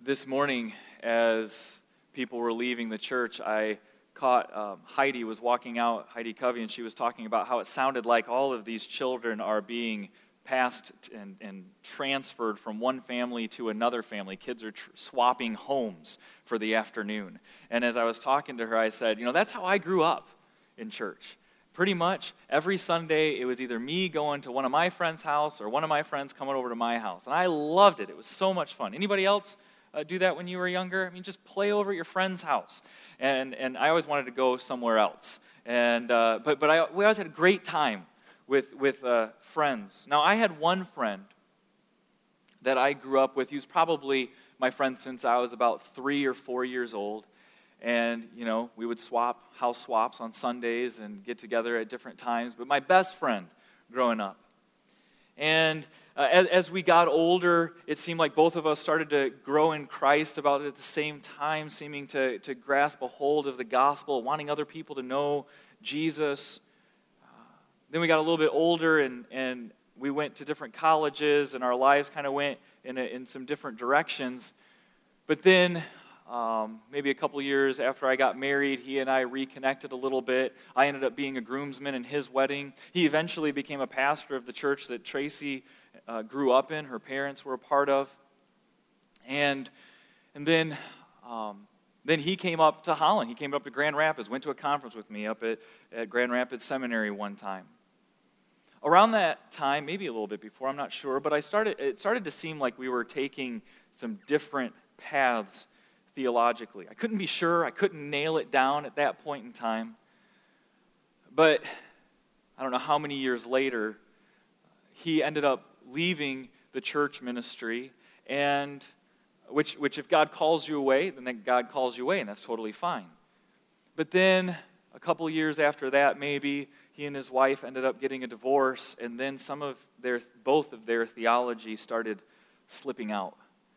This morning, as people were leaving the church, I caught Heidi was walking out, Heidi Covey, and she was talking about how it sounded like all of these children are being passed and transferred from one family to another family. Kids are swapping homes for the afternoon. And as I was talking to her, I said, that's how I grew up in church. Pretty much every Sunday, it was either me going to one of my friends' house or one of my friends coming over to my house. And I loved it. It was so much fun. Anybody else do that when you were younger? Just play over at your friend's house. And I always wanted to go somewhere else. And but we always had a great time with friends. Now, I had one friend that I grew up with. He was probably my friend since I was about 3 or 4 years old. And, we would swap house swaps on Sundays and get together at different times. But my best friend growing up. And as we got older, it seemed like both of us started to grow in Christ about at the same time, seeming to grasp a hold of the gospel, wanting other people to know Jesus. Then we got a little bit older, and we went to different colleges, and our lives kind of went in some different directions. But then, maybe a couple years after I got married, he and I reconnected a little bit. I ended up being a groomsman in his wedding. He eventually became a pastor of the church that Tracy grew up in, her parents were a part of. And then he came up to Holland. He came up to Grand Rapids, went to a conference with me up at Grand Rapids Seminary one time. Around that time, maybe a little bit before, I'm not sure, but it started to seem like we were taking some different paths theologically. I couldn't be sure. I couldn't nail it down at that point in time. But I don't know how many years later, he ended up leaving the church ministry, and which if God calls you away, then God calls you away, and that's totally fine. But then a couple years after that, maybe, he and his wife ended up getting a divorce, and then both of their theology started slipping out.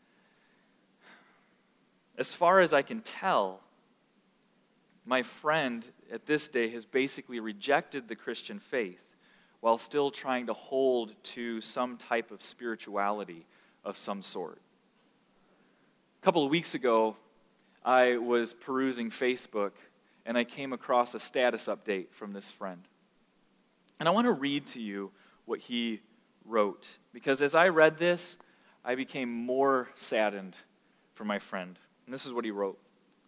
As far as I can tell, my friend at this day has basically rejected the Christian faith while still trying to hold to some type of spirituality of some sort. A couple of weeks ago, I was perusing Facebook, and I came across a status update from this friend. And I want to read to you what he wrote, because as I read this, I became more saddened for my friend. And this is what he wrote.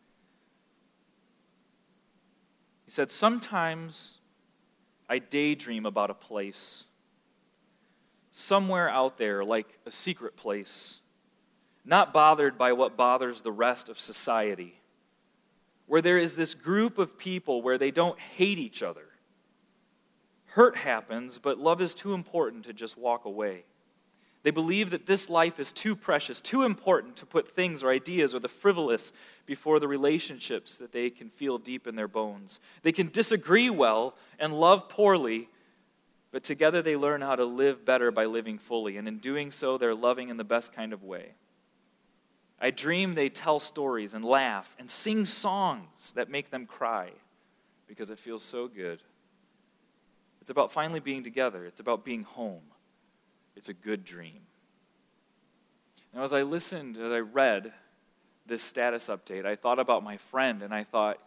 He said, "Sometimes I daydream about a place, somewhere out there, like a secret place, not bothered by what bothers the rest of society, where there is this group of people where they don't hate each other. Hurt happens, but love is too important to just walk away. They believe that this life is too precious, too important to put things or ideas or the frivolous before the relationships that they can feel deep in their bones. They can disagree well and love poorly, but together they learn how to live better by living fully, and in doing so, they're loving in the best kind of way. I dream they tell stories and laugh and sing songs that make them cry because it feels so good. It's about finally being together. It's about being home. It's a good dream." Now, as I read this status update, I thought about my friend, and I thought,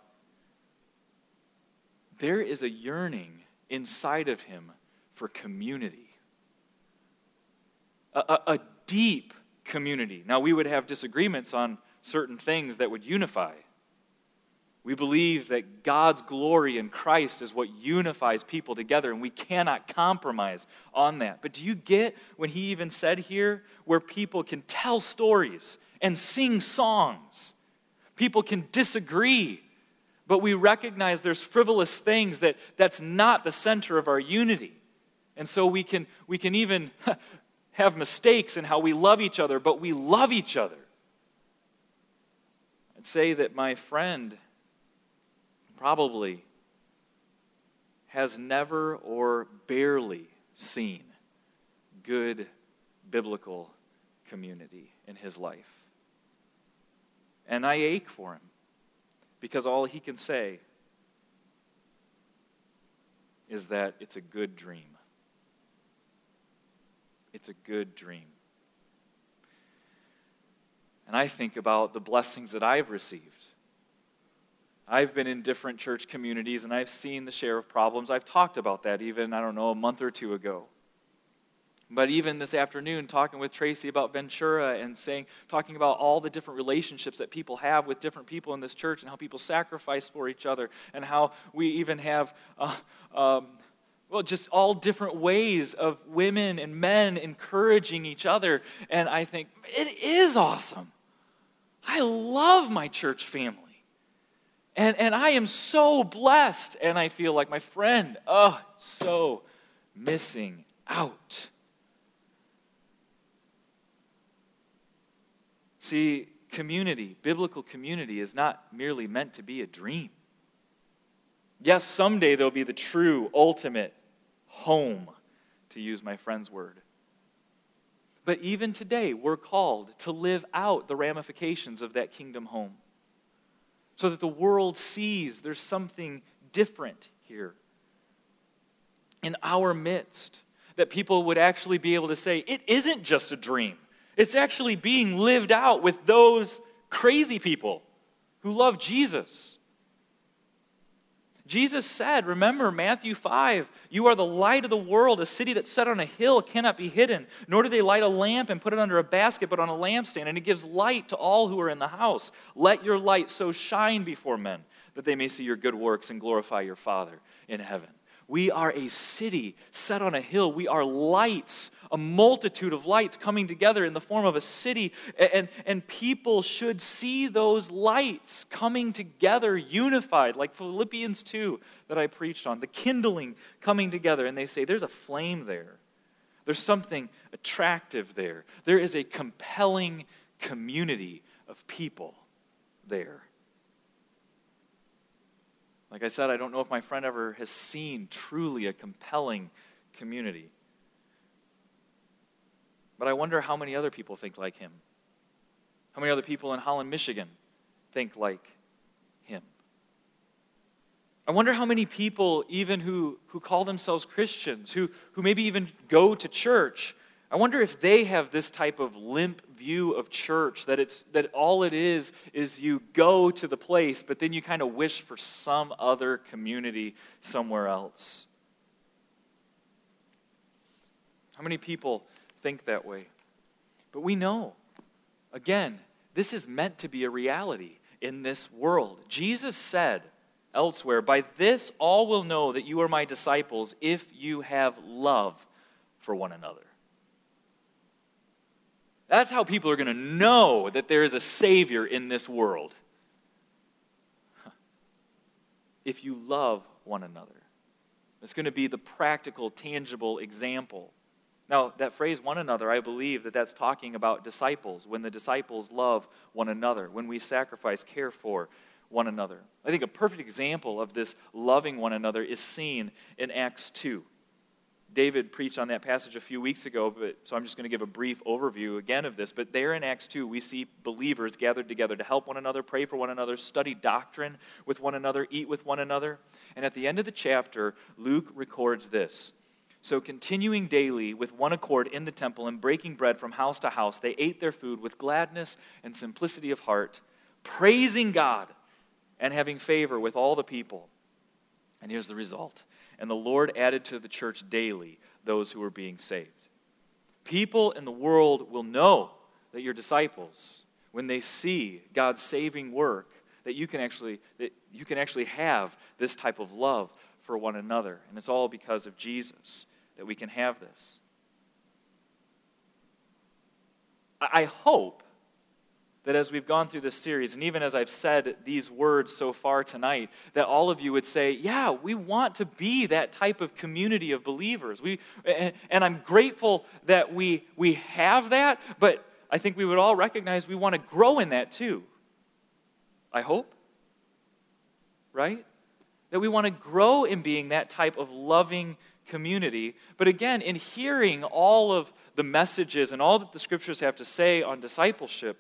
there is a yearning inside of him for community. A deep community. Now, we would have disagreements on certain things that would unify. We believe that God's glory in Christ is what unifies people together, and we cannot compromise on that. But do you get when he even said here, where people can tell stories and sing songs? People can disagree, but we recognize there's frivolous things that's not the center of our unity. And so we can even have mistakes in how we love each other, but we love each other. I'd say that my friend probably has never or barely seen good biblical community in his life. And I ache for him, because all he can say is that it's a good dream. It's a good dream. And I think about the blessings that I've received. I've been in different church communities, and I've seen the share of problems. I've talked about that even, a month or two ago. But even this afternoon, talking with Tracy about Ventura and talking about all the different relationships that people have with different people in this church and how people sacrifice for each other and how we even have, just all different ways of women and men encouraging each other. And I think, it is awesome. I love my church family. And I am so blessed. And I feel like my friend, so missing out. See, community, biblical community, is not merely meant to be a dream. Yes, someday there'll be the true, ultimate home, to use my friend's word. But even today, we're called to live out the ramifications of that kingdom home so that the world sees there's something different here in our midst, that people would actually be able to say, it isn't just a dream. It's actually being lived out with those crazy people who love Jesus. Jesus said, remember Matthew 5, you are the light of the world. A city that's set on a hill cannot be hidden, nor do they light a lamp and put it under a basket, but on a lampstand, and it gives light to all who are in the house. Let your light so shine before men that they may see your good works and glorify your Father in heaven. We are a city set on a hill. We are lights, a multitude of lights coming together in the form of a city. And people should see those lights coming together, unified, like Philippians 2 that I preached on. The kindling coming together. And they say, there's a flame there. There's something attractive there. There is a compelling community of people there. Like I said, I don't know if my friend ever has seen truly a compelling community. But I wonder how many other people think like him. How many other people in Holland, Michigan think like him. I wonder how many people even who call themselves Christians, who maybe even go to church, I wonder if they have this type of limp view of church, that all it is you go to the place, but then you kind of wish for some other community somewhere else. How many people think that way? But we know, again, this is meant to be a reality in this world. Jesus said elsewhere, by this all will know that you are my disciples if you have love for one another. That's how people are going to know that there is a Savior in this world. If you love one another. It's going to be the practical, tangible example. Now, that phrase, one another, I believe that's talking about disciples. When the disciples love one another. When we sacrifice, care for one another. I think a perfect example of this loving one another is seen in Acts 2. David preached on that passage a few weeks ago, so I'm just going to give a brief overview again of this. But there in Acts 2, we see believers gathered together to help one another, pray for one another, study doctrine with one another, eat with one another. And at the end of the chapter, Luke records this. So continuing daily with one accord in the temple and breaking bread from house to house, they ate their food with gladness and simplicity of heart, praising God and having favor with all the people. And here's the result. And the Lord added to the church daily those who were being saved. People in the world will know that you're disciples when they see God's saving work, that you can actually have this type of love for one another. And it's all because of Jesus that we can have this. I hope that as we've gone through this series, and even as I've said these words so far tonight, that all of you would say, yeah, we want to be that type of community of believers. And I'm grateful that we have that, but I think we would all recognize we want to grow in that too. I hope. Right? That we want to grow in being that type of loving community. But again, in hearing all of the messages and all that the scriptures have to say on discipleship,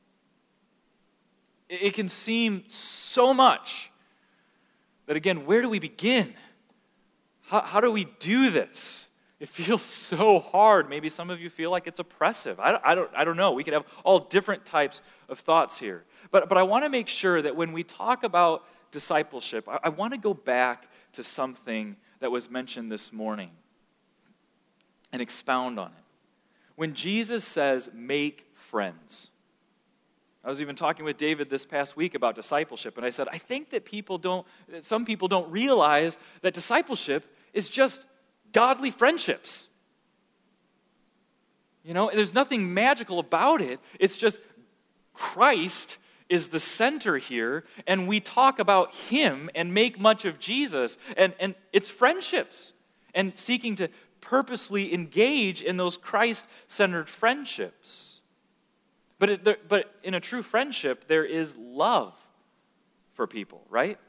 it can seem so much that, again, where do we begin? How do we do this? It feels so hard. Maybe some of you feel like it's oppressive. I don't know. We could have all different types of thoughts here. But I want to make sure that when we talk about discipleship, I want to go back to something that was mentioned this morning and expound on it. When Jesus says, make friends. I was even talking with David this past week about discipleship, and I said, I think that some people don't realize that discipleship is just godly friendships. There's nothing magical about it. It's just Christ is the center here, and we talk about Him and make much of Jesus, and it's friendships and seeking to purposely engage in those Christ-centered friendships. But in a true friendship, there is love for people, right?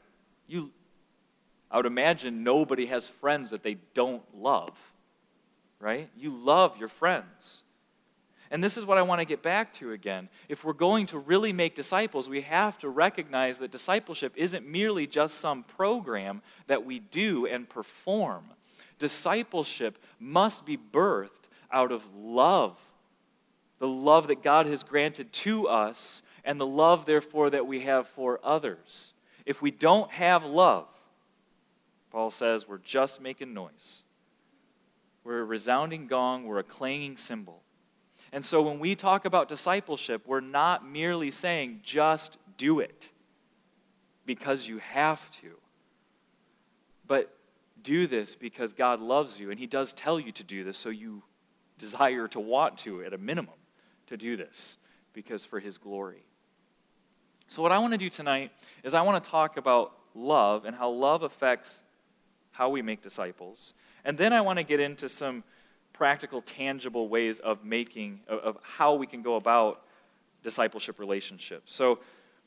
I would imagine nobody has friends that they don't love, right? You love your friends. And this is what I want to get back to again. If we're going to really make disciples, we have to recognize that discipleship isn't merely just some program that we do and perform. Discipleship must be birthed out of love, the love that God has granted to us, and the love, therefore, that we have for others. If we don't have love, Paul says we're just making noise. We're a resounding gong, we're a clanging cymbal. And so when we talk about discipleship, we're not merely saying just do it because you have to, but do this because God loves you, and He does tell you to do this, so you desire to want to, at a minimum, to do this because for His glory. So what I want to do tonight is I want to talk about love and how love affects how we make disciples. And then I want to get into some practical, tangible ways of how we can go about discipleship relationships. So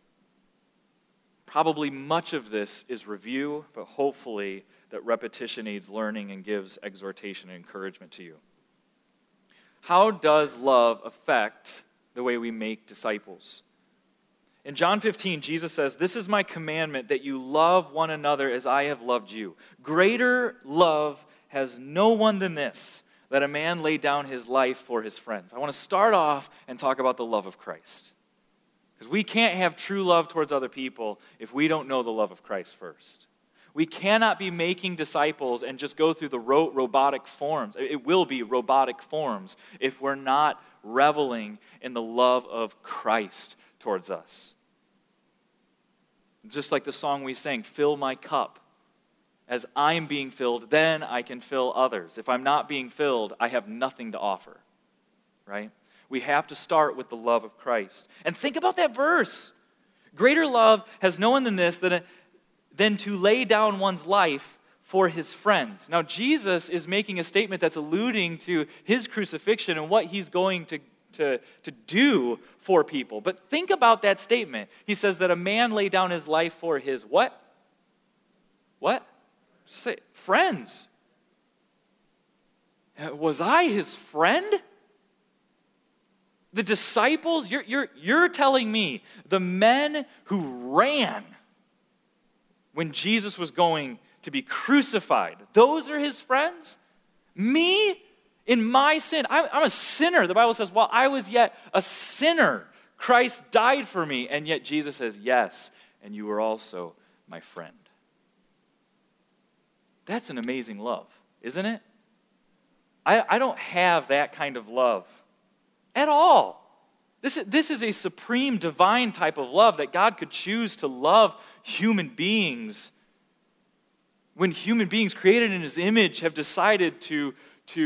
probably much of this is review, but hopefully that repetition aids learning and gives exhortation and encouragement to you. How does love affect the way we make disciples? In John 15, Jesus says, "This is my commandment, that you love one another as I have loved you. Greater love has no one than this, that a man lay down his life for his friends." I want to start off and talk about the love of Christ. Because we can't have true love towards other people if we don't know the love of Christ first. We cannot be making disciples and just go through the robotic forms. It will be robotic forms if we're not reveling in the love of Christ towards us. Just like the song we sang, "Fill my cup. As I'm being filled, then I can fill others. If I'm not being filled, I have nothing to offer." Right? We have to start with the love of Christ. And think about that verse. Greater love has no one than this, than to lay down one's life for his friends. Now, Jesus is making a statement that's alluding to His crucifixion and what He's going to do for people. But think about that statement. He says that a man lay down his life for his what? What? Say, friends. Was I his friend? The disciples, you're telling me the men who ran when Jesus was going to be crucified, those are His friends? Me? In my sin, I'm a sinner. The Bible says, while I was yet a sinner, Christ died for me. And yet Jesus says, yes, and you were also my friend. That's an amazing love, isn't it? I don't have that kind of love at all. This is a supreme divine type of love that God could choose to love human beings when human beings created in His image have decided to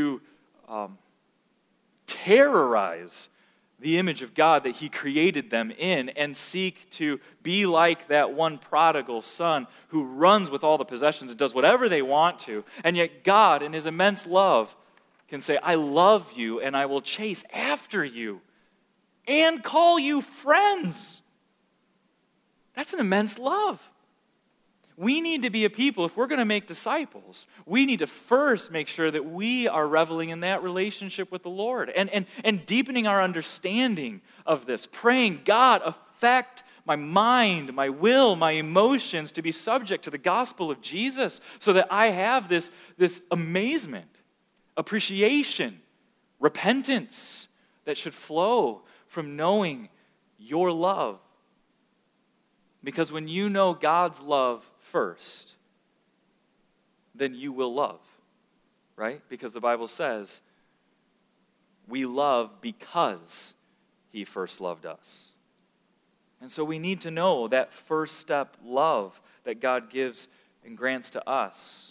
terrorize the image of God that He created them in and seek to be like that one prodigal son who runs with all the possessions and does whatever they want to. And yet God, in His immense love, can say, I love you and I will chase after you and call you friends. That's an immense love. We need to be a people, if we're going to make disciples, we need to first make sure that we are reveling in that relationship with the Lord and deepening our understanding of this, praying, God, affect my mind, my will, my emotions to be subject to the gospel of Jesus so that I have this amazement appreciation, repentance that should flow from knowing your love. Because when you know God's love first, then you will love, right? Because the Bible says, we love because He first loved us. And so we need to know that first step love that God gives and grants to us.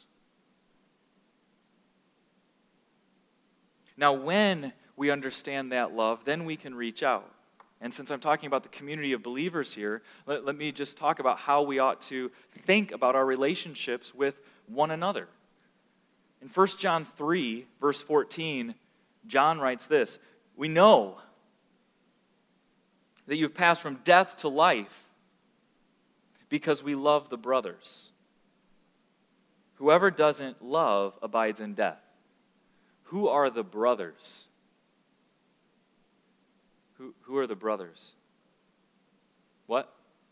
Now, when we understand that love, then we can reach out. And since I'm talking about the community of believers here, let me just talk about how we ought to think about our relationships with one another. In 1 John 3, verse 14, John writes this, "We know that you've passed from death to life because we love the brothers. Whoever doesn't love abides in death." Who are the brothers? Who are the brothers? What?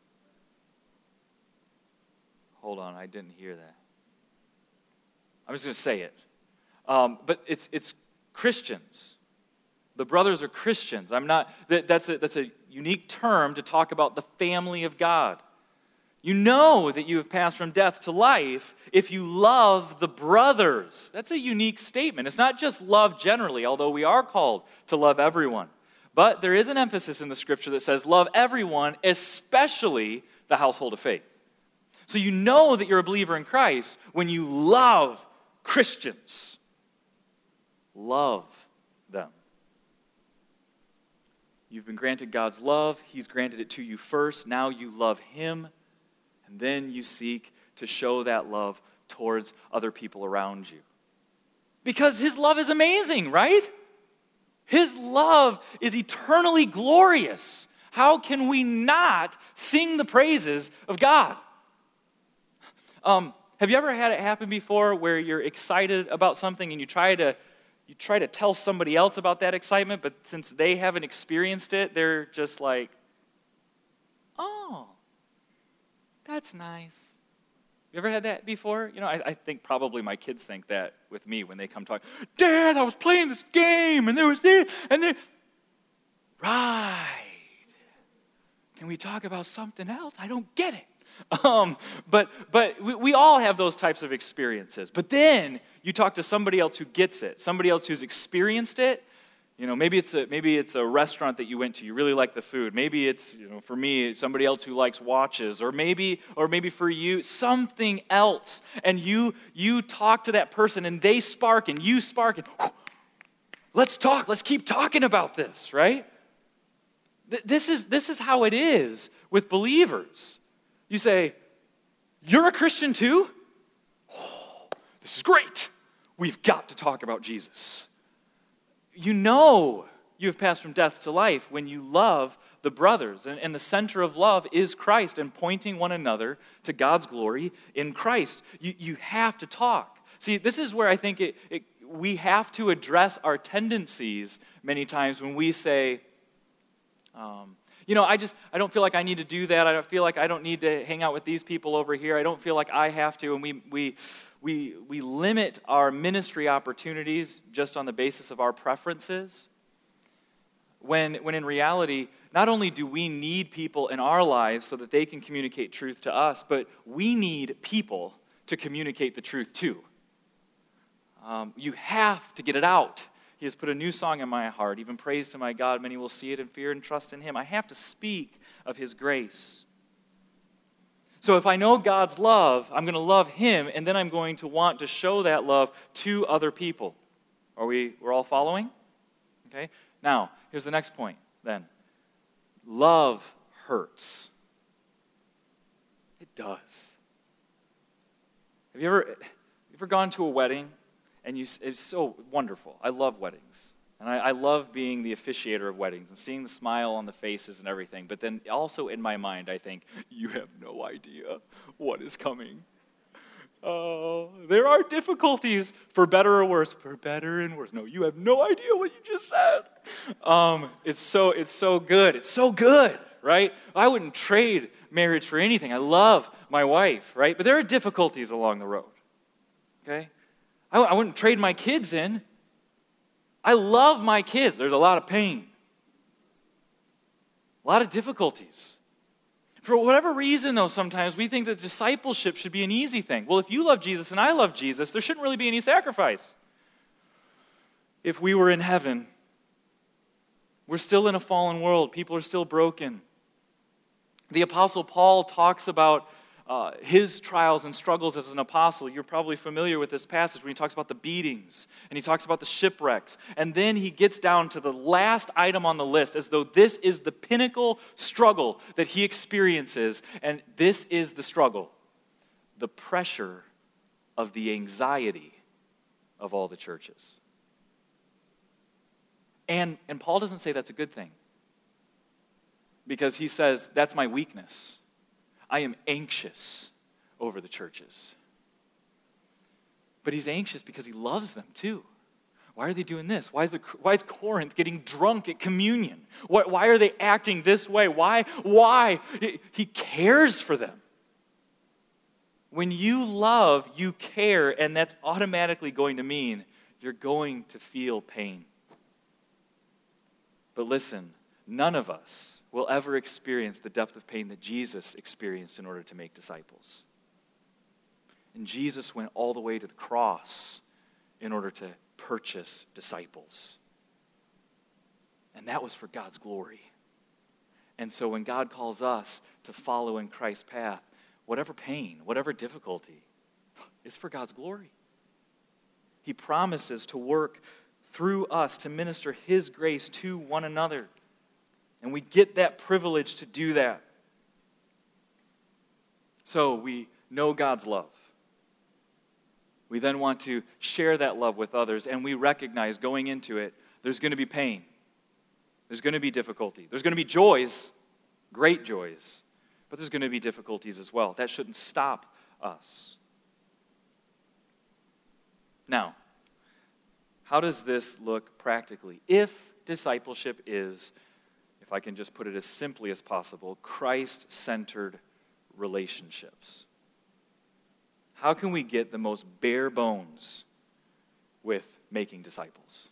Hold on, I didn't hear that. I'm just going to say it. But it's Christians. The brothers are Christians. That's a unique term to talk about the family of God. You know that you have passed from death to life if you love the brothers. That's a unique statement. It's not just love generally, although we are called to love everyone. But there is an emphasis in the Scripture that says love everyone, especially the household of faith. So you know that you're a believer in Christ when you love Christians. Love them. You've been granted God's love. He's granted it to you first. Now you love Him. And then you seek to show that love towards other people around you. Because His love is amazing, right? His love is eternally glorious. How can we not sing the praises of God? Have you ever had it happen before where you're excited about something and you try to tell somebody else about that excitement, but since they haven't experienced it, they're just like, "Oh, that's nice." You ever had that before? You know, I think probably my kids think that with me when they come talk. "Dad, I was playing this game, and there was this, and then..." Right. Can we talk about something else? I don't get it. But we all have those types of experiences. But then you talk to somebody else who gets it, somebody else who's experienced it. You know, maybe it's a restaurant that you went to. You really like the food. Maybe it's, for me, somebody else who likes watches, or maybe for you something else. And you talk to that person, and they spark, and you spark, and let's talk. Let's keep talking about this, right? This is how it is with believers. You say, "You're a Christian too? Oh, this is great. We've got to talk about Jesus." You know you have passed from death to life when you love the brothers. And the center of love is Christ and pointing one another to God's glory in Christ. You have to talk. See, this is where I think we have to address our tendencies many times when we say, I don't feel like I need to do that. I don't feel like I don't need to hang out with these people over here. I don't feel like I have to. And we limit our ministry opportunities just on the basis of our preferences. When in reality, not only do we need people in our lives so that they can communicate truth to us, but we need people to communicate the truth to. You have to get it out. He has put a new song in my heart, even praise to my God. Many will see it and fear and trust in Him. I have to speak of His grace. So if I know God's love, I'm going to love Him, and then I'm going to want to show that love to other people. We're all following? Okay. Now, here's the next point then. Love hurts. It does. Have you ever gone to a wedding? And it's so wonderful. I love weddings. And I love being the officiator of weddings and seeing the smile on the faces and everything. But then also in my mind, I think, you have no idea what is coming. There are difficulties for better or worse. For better and worse. No, you have no idea what you just said. It's so good. It's so good, right? I wouldn't trade marriage for anything. I love my wife, right? But there are difficulties along the road, okay? I wouldn't trade my kids in I love my kids. There's a lot of pain, a lot of difficulties. For whatever reason, though, sometimes we think that discipleship should be an easy thing. Well, if you love Jesus and I love Jesus, there shouldn't really be any sacrifice. If we were in heaven, we're still in a fallen world. People are still broken. The Apostle Paul talks about his trials and struggles as an apostle. You're probably familiar with this passage when he talks about the beatings and he talks about the shipwrecks. And then he gets down to the last item on the list as though this is the pinnacle struggle that he experiences. And this is the struggle, the pressure of the anxiety of all the churches. And Paul doesn't say that's a good thing, because he says, that's my weakness. I am anxious over the churches. But he's anxious because he loves them too. Why are they doing this? Why is Corinth getting drunk at communion? Why are they acting this way? Why? He cares for them. When you love, you care, and that's automatically going to mean you're going to feel pain. But listen, none of us will ever experience the depth of pain that Jesus experienced in order to make disciples. And Jesus went all the way to the cross in order to purchase disciples. And that was for God's glory. And so when God calls us to follow in Christ's path, whatever pain, whatever difficulty, it's for God's glory. He promises to work through us to minister His grace to one another. And we get that privilege to do that. So we know God's love. We then want to share that love with others, and we recognize going into it, there's going to be pain. There's going to be difficulty. There's going to be joys, great joys, but there's going to be difficulties as well. That shouldn't stop us. Now, how does this look practically? If discipleship is, if I can just put it as simply as possible, Christ-centered relationships, how can we get the most bare bones with making disciples?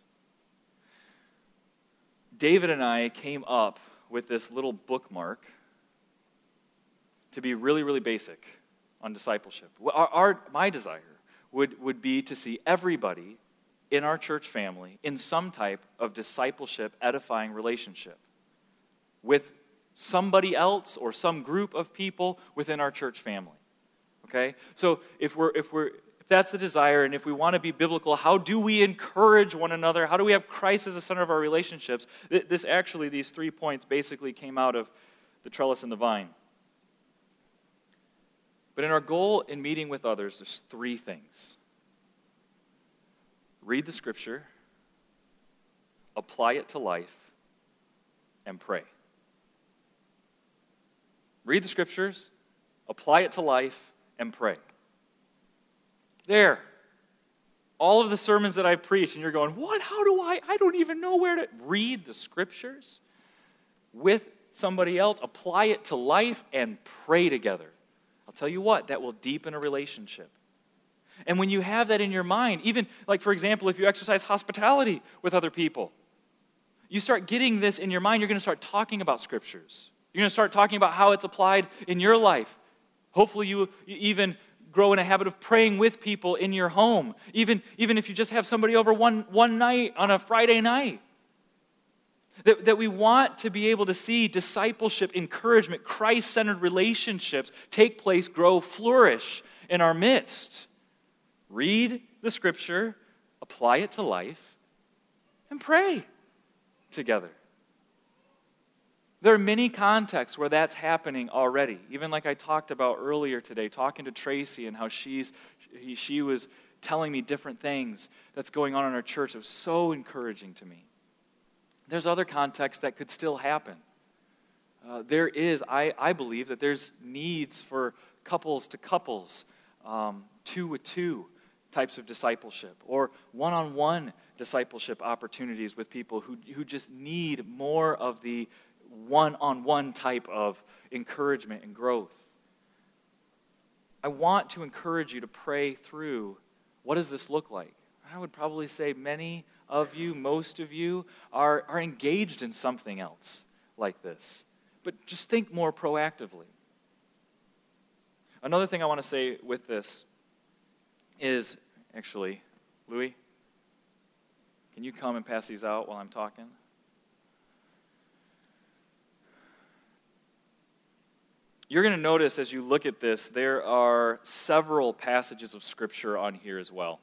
David and I came up with this little bookmark to be really, really basic on discipleship. My desire would be to see everybody in our church family in some type of discipleship, edifying relationship with somebody else or some group of people within our church family. Okay? So if that's the desire, and if we want to be biblical, how do we encourage one another? How do we have Christ as the center of our relationships? These 3 points basically came out of the trellis and the vine. But in our goal in meeting with others, there's 3 things. Read the Scripture, apply it to life, and pray. Read the Scriptures, apply it to life, and pray. There. All of the sermons that I've preached, and you're going, what? How do I don't even know where to read the Scriptures with somebody else, apply it to life, and pray together. I'll tell you what, that will deepen a relationship. And when you have that in your mind, even like, for example, if you exercise hospitality with other people, you start getting this in your mind, you're going to start talking about Scriptures. You're going to start talking about how it's applied in your life. Hopefully you even grow in a habit of praying with people in your home, even if you just have somebody over one night on a Friday night. That we want to be able to see discipleship, encouragement, Christ-centered relationships take place, grow, flourish in our midst. Read the Scripture, apply it to life, and pray together. There are many contexts where that's happening already. Even like I talked about earlier today, talking to Tracy and how she was telling me different things that's going on in our church. It was so encouraging to me. There's other contexts that could still happen. I believe that there's needs for couples to couples, 2-with-2 types of discipleship, or one-on-one discipleship opportunities with people who just need more of the one-on-one type of encouragement and growth. I want to encourage you to pray through, what does this look like? I would probably say many of you, most of you, are engaged in something else like this. But just think more proactively. Another thing I want to say with this is, actually, Louis, can you come and pass these out while I'm talking? You're going to notice as you look at this, there are several passages of Scripture on here as well.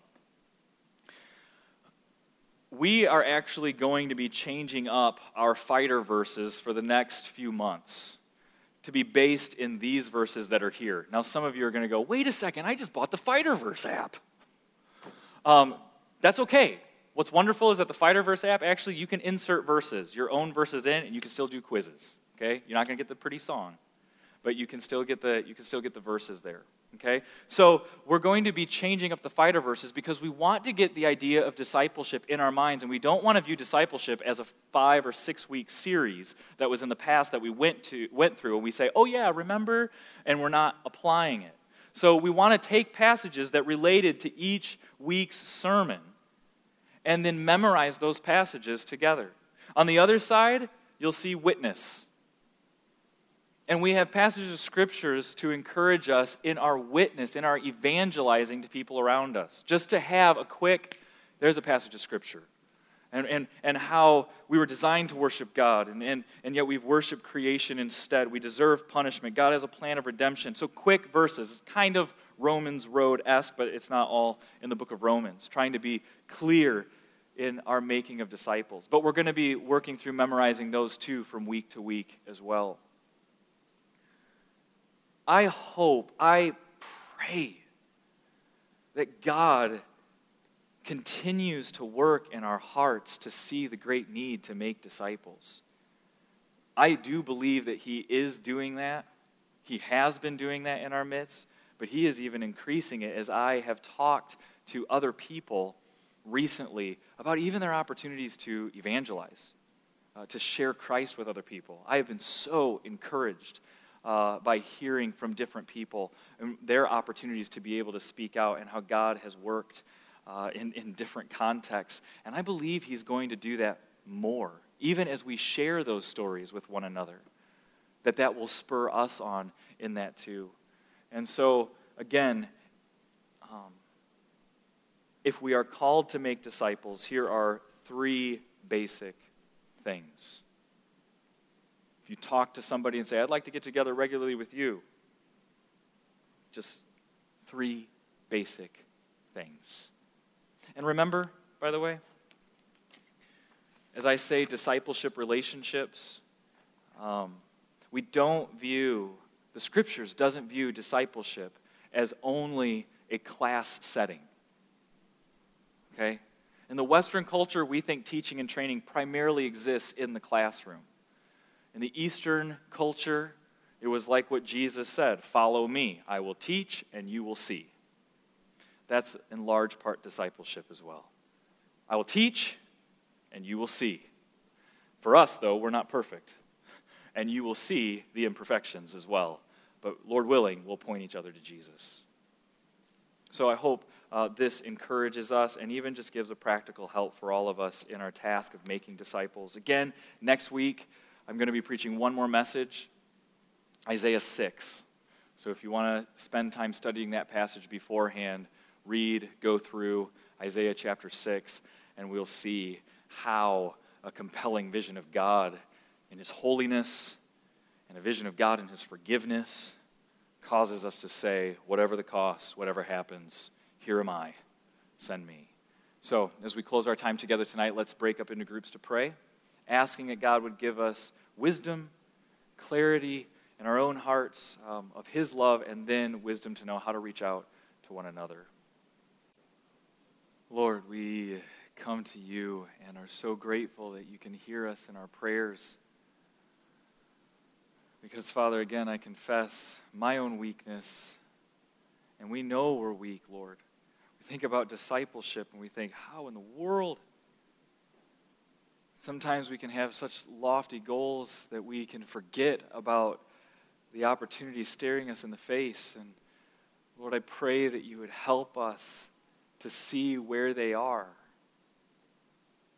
We are actually going to be changing up our fighter verses for the next few months to be based in these verses that are here. Now, some of you are going to go, wait a second, I just bought the Fighter Verse app. That's okay. What's wonderful is that the Fighter Verse app, actually, you can insert verses, your own verses in, and you can still do quizzes. Okay? You're not going to get the pretty song, but you can still get the verses there. Okay? So we're going to be changing up the fighter verses because we want to get the idea of discipleship in our minds, and we don't want to view discipleship as a 5 or 6 week series that was in the past that we went through, and we say, oh yeah, remember? And we're not applying it. So we want to take passages that related to each week's sermon and then memorize those passages together. On the other side, you'll see witness. And we have passages of Scriptures to encourage us in our witness, in our evangelizing to people around us. Just to have a quick, there's a passage of Scripture. And how we were designed to worship God, and yet we've worshiped creation instead. We deserve punishment. God has a plan of redemption. So quick verses, kind of Romans Road-esque, but it's not all in the book of Romans, trying to be clear in our making of disciples. But we're going to be working through memorizing those too from week to week as well. I hope, I pray that God continues to work in our hearts to see the great need to make disciples. I do believe that He is doing that. He has been doing that in our midst, but He is even increasing it as I have talked to other people recently about even their opportunities to evangelize, to share Christ with other people. I have been so encouraged by hearing from different people and their opportunities to be able to speak out and how God has worked in different contexts. And I believe He's going to do that more, even as we share those stories with one another, that will spur us on in that too. And so, again, if we are called to make disciples, here are 3 basic things. You talk to somebody and say, I'd like to get together regularly with you. Just 3 basic things. And remember, by the way, as I say discipleship relationships, we don't view, the Scriptures doesn't view discipleship as only a class setting. Okay? In the Western culture, we think teaching and training primarily exists in the classroom. In the Eastern culture, it was like what Jesus said, follow me, I will teach and you will see. That's in large part discipleship as well. I will teach and you will see. For us, though, we're not perfect. And you will see the imperfections as well. But Lord willing, we'll point each other to Jesus. So I hope this encourages us and even just gives a practical help for all of us in our task of making disciples. Again, next week, I'm going to be preaching one more message, Isaiah 6. So if you want to spend time studying that passage beforehand, go through Isaiah chapter 6, and we'll see how a compelling vision of God in His holiness and a vision of God in His forgiveness causes us to say, whatever the cost, whatever happens, here am I, send me. So as we close our time together tonight, let's break up into groups to pray, asking that God would give us wisdom, clarity in our own hearts of His love, and then wisdom to know how to reach out to one another. Lord, we come to You and are so grateful that You can hear us in our prayers. Because, Father, again, I confess my own weakness, and we know we're weak, Lord. We think about discipleship, and we think, how in the world? Sometimes we can have such lofty goals that we can forget about the opportunity staring us in the face. And Lord, I pray that You would help us to see where they are.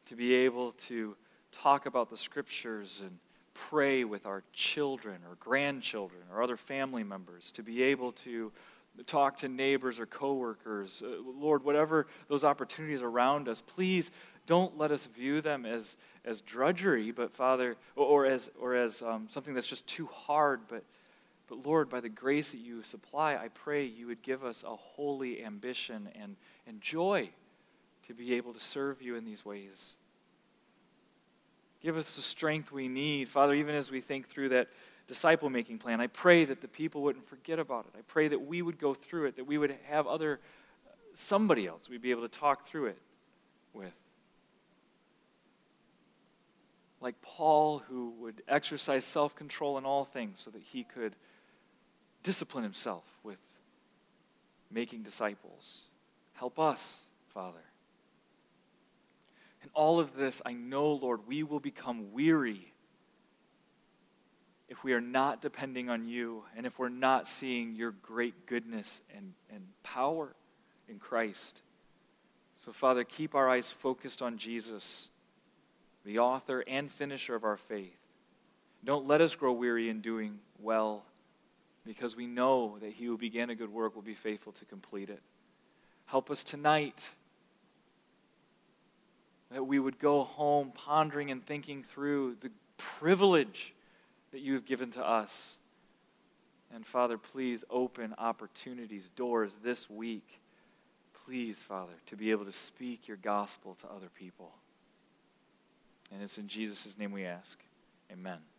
to be able to talk about the Scriptures and pray with our children or grandchildren or other family members, to be able to talk to neighbors or coworkers. Lord, whatever those opportunities around us, please don't let us view them as drudgery, but Father, or as something that's just too hard. But Lord, by the grace that you supply, I pray you would give us a holy ambition and joy to be able to serve you in these ways. Give us the strength we need, Father, even as we think through that disciple-making plan. I pray that the people wouldn't forget about it. I pray that we would go through it, that we would have somebody else we'd be able to talk through it with. Like Paul, who would exercise self-control in all things so that he could discipline himself with making disciples. Help us, Father. In all of this, I know, Lord, we will become weary if we are not depending on you and if we're not seeing your great goodness and power in Christ. So, Father, keep our eyes focused on Jesus, the author and finisher of our faith. Don't let us grow weary in doing well, because we know that he who began a good work will be faithful to complete it. Help us tonight that we would go home pondering and thinking through the privilege that you have given to us. And Father, please open opportunities, doors this week. Please, Father, to be able to speak your gospel to other people. And it's in Jesus' name we ask. Amen.